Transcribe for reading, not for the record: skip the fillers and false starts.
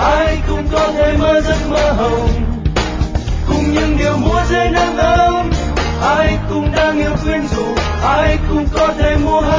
ai cũng có thể mơ giấc mơ hồng, cùng những điều múa dưới nắng ấm. Ai cũng đang yêu quyến rũ, ai cũng có thể mua